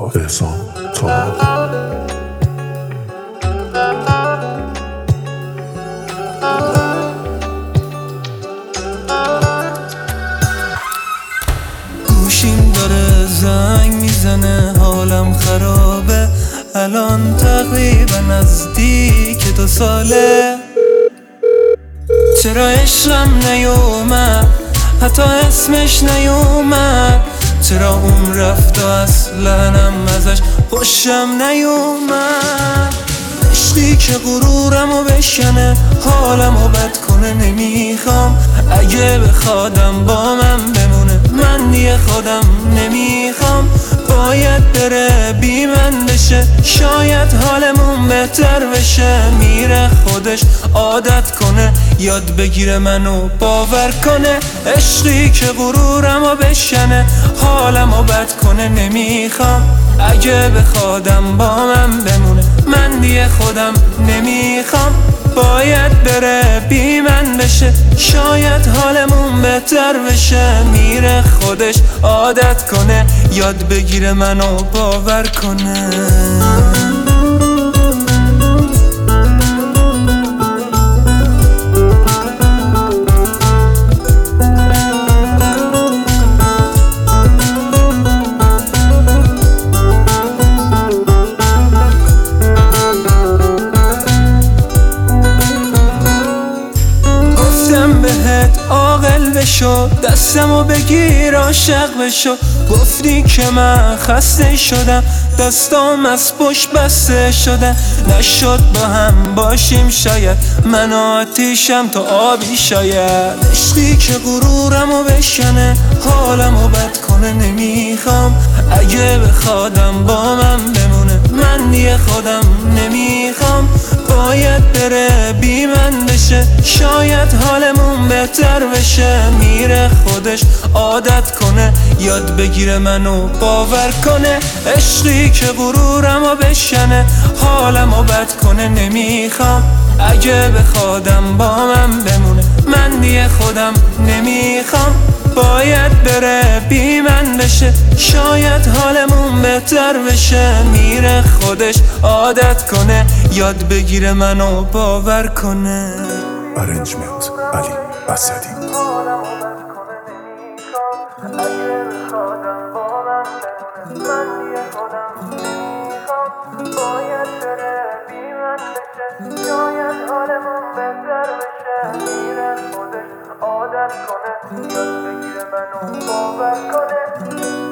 احسان طاهر. گوشیم داره زنگ میزنه، حالم خرابه الان، تقریبا نزدیک 2 ساله. چرا عشقم نیومد، حتی اسمش نیومد، چرا اون رفت و اصلنم ازش خوشم نیومد. عشقی که غرورمو بشکنه، حالمو بد کنه، نمیخوام اگه بخوادم با من بمونه، من دیگه خودم نمیخوام. باید بره بی من بشه، شاید حالمون بهتر بشه. میره خودش عادت کنه، یاد بگیره منو باور کنه. عشقی که غرورمو بشکنه، حالمو بد کنه، نمیخوام اگه بخوادم با من بمونه، من دیگه خودم نمیخوام. باید بره بی من بشه، شاید حالمون بهتر بشه. میره خودش عادت کنه، یاد بگیره منو باور کنه. بهت عاقل بشو، دستمو بگیر عاشق بشو. گفتی که من خسته شدم، دستام از پشت بسته شده. نشد با هم باشیم شاید، من آتیشم تو آبی شاید. عشقی که غرورمو بشکنه، حالمو بد کنه، نمیخوام اگه بخوادم با من بمونه، من دیگه خودم نمیخوام. باید بره بی من بشه، شاید حالمون بهتر بشه. میره خودش عادت کنه، یاد بگیره منو باور کنه. عشقی که غرورمو بشکنه، حالمو بد کنه، نمیخوام اگه بخوادم با من بمونه، من دیگه خودم نمیخوام. باید بره بی من بشه، شاید حالمون بهتر بشه. میره خودش عادت کنه، یاد بگیره منو باور کنه. ارنجمنت علی اسدی. باید بره بی من بشه، شاید حالمون بهتر بشه. میره خودش عادت کنه، یاد بگیره منو باور کنه.